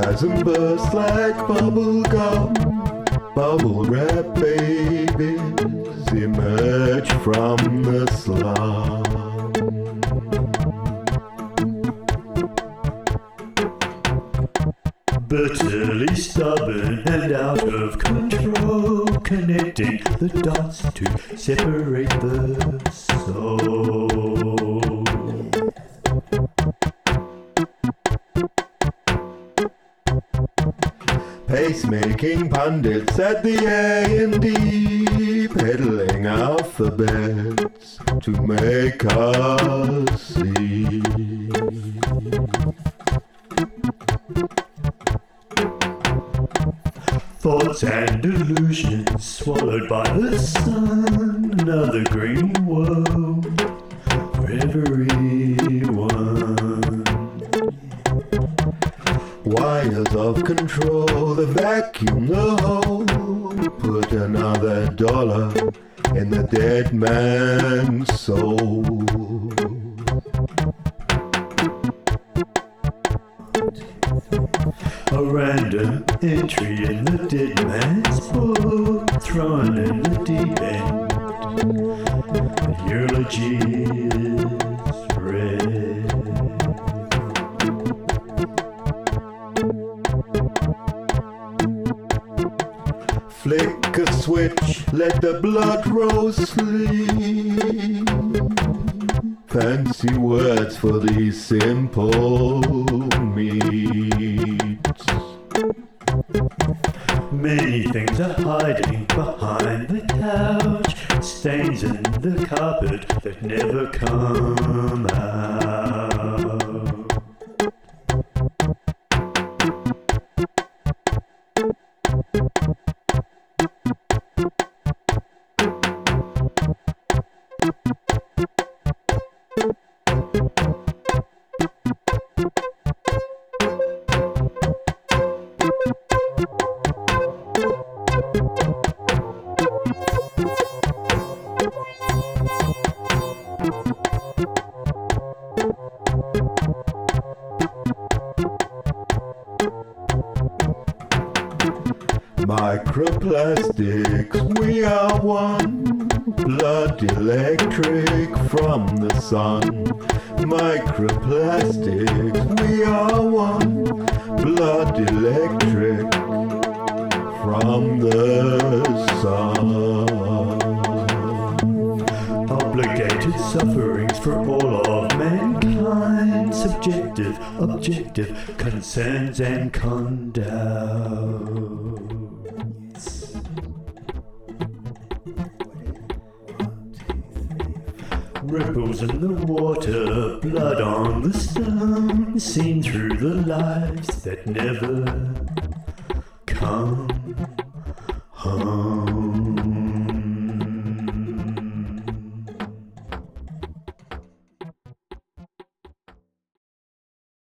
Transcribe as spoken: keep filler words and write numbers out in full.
Orgasm bursts like bubble gum. Bubble wrap babies emerge from the slum. Bitterly stubborn and out of control, connecting the dots to separate the soul. Pacemaking pundits at the A and D, peddling alphabets to make us see. Thoughts and illusions swallowed by the sun. Another green world for everyone. Wires of control, the vacuum, the hole. Put another dollar in the dead man's soul. A random entry in the dead man's book, thrown in the deep end. The eulogy is read. Flick a switch, let the blood roll sleep. Fancy words for these simple meats. Many things are hiding behind the couch, stains in the carpet that never come out. Microplastics, we are one. Blood electric from the sun. Microplastics, we are one. Blood electric from the sun. Obligated sufferings for all of mankind. Subjective, objective concerns and condones. Ripples in the water, blood on the stone, seen through the lives that never come home.